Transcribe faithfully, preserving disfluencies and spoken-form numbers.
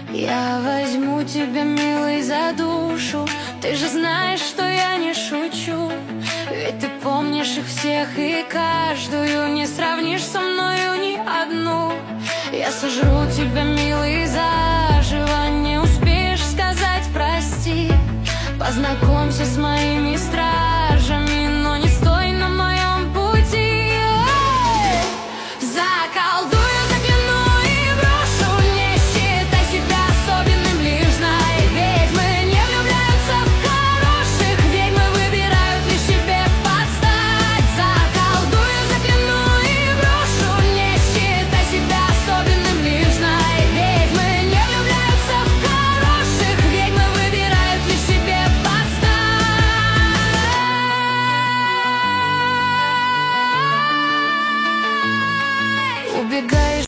Я возьму тебя, милый, за душу. Ты же знаешь, что я не шучу. Ведь ты помнишь их всех и каждую. Не сравнишь со мною ни одну. Я сожру тебя, милый.